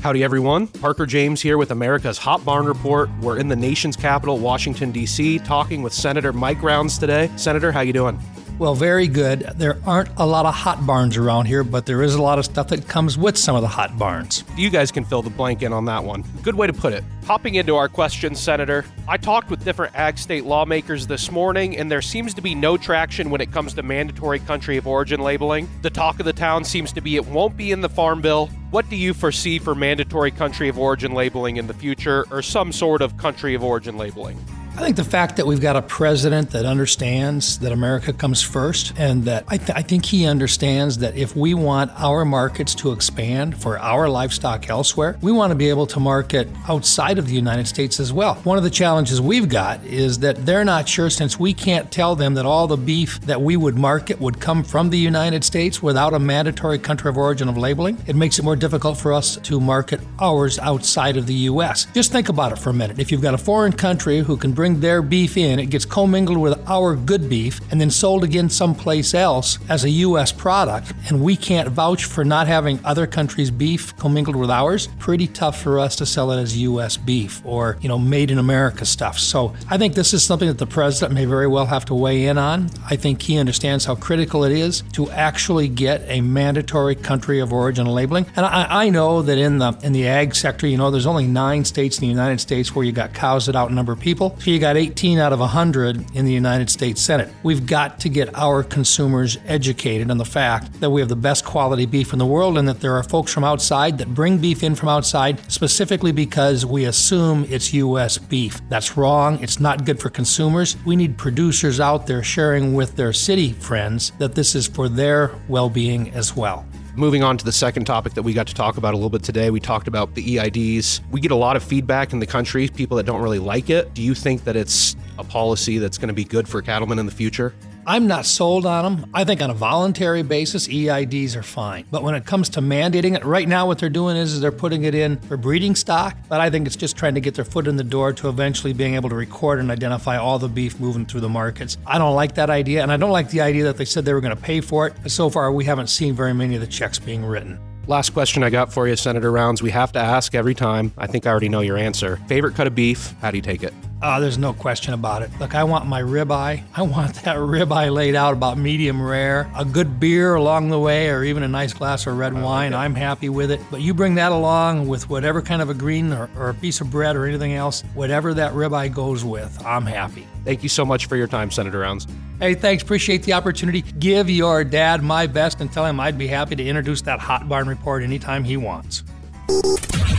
Howdy, everyone. Parker James here with America's Hot Barn Report. We're in the nation's capital, Washington, D.C., talking with Senator Mike Rounds today. Senator, how you doing? Well, very good. There aren't a lot of hot barns around here, but there is a lot of stuff that comes with some of the hot barns. You guys can fill the blank in on that one. Good way to put it. Hopping into our questions, Senator, I talked with different ag state lawmakers this morning, and there seems to be no traction when it comes to mandatory country of origin labeling. The talk of the town seems to be it won't be in the Farm Bill. What do you foresee for mandatory country of origin labeling in the future, or some sort of country of origin labeling? I think the fact that we've got a president that understands that America comes first, and that I think he understands that if we want our markets to expand for our livestock elsewhere, we want to be able to market outside of the United States as well. One of the challenges we've got is that they're not sure, since we can't tell them that all the beef that we would market would come from the United States without a mandatory country of origin of labeling. It makes it more difficult for us to market ours outside of the U.S. Just think about it for a minute. If you've got a foreign country who can bring their beef in, it gets commingled with our good beef and then sold again someplace else as a U.S. product, and we can't vouch for not having other countries' beef commingled with ours, pretty tough for us to sell it as U.S. beef or, made in America stuff. So I think this is something that the president may very well have to weigh in on. I think he understands how critical it is to actually get a mandatory country of origin labeling. And I know that in the ag sector, there's only 9 states in the United States where you got cows that outnumber people. So you got 18 out of 100 in the United States Senate. We've got to get our consumers educated on the fact that we have the best quality beef in the world, and that there are folks from outside that bring beef in from outside specifically because we assume it's U.S. beef. That's wrong. It's not good for consumers. We need producers out there sharing with their city friends that this is for their well-being as well. Moving on to the second topic that we got to talk about a little bit today, we talked about the EIDs. We get a lot of feedback in the country, people that don't really like it. Do you think that it's a policy that's going to be good for cattlemen in the future? I'm not sold on them. I think on a voluntary basis, EIDs are fine. But when it comes to mandating it, right now what they're doing is they're putting it in for breeding stock. But I think it's just trying to get their foot in the door to eventually being able to record and identify all the beef moving through the markets. I don't like that idea, and I don't like the idea that they said they were going to pay for it. But so far, we haven't seen very many of the checks being written. Last question I got for you, Senator Rounds. We have to ask every time. I think I already know your answer. Favorite cut of beef? How do you take it? There's no question about it. Look, I want my ribeye. I want that ribeye laid out about medium rare. A good beer along the way, or even a nice glass of red wine. I'm happy with it. But you bring that along with whatever kind of a green or a piece of bread or anything else, whatever that ribeye goes with, I'm happy. Thank you so much for your time, Senator Rounds. Hey, thanks. Appreciate the opportunity. Give your dad my best and tell him I'd be happy to introduce that Hot Barn Report anytime he wants.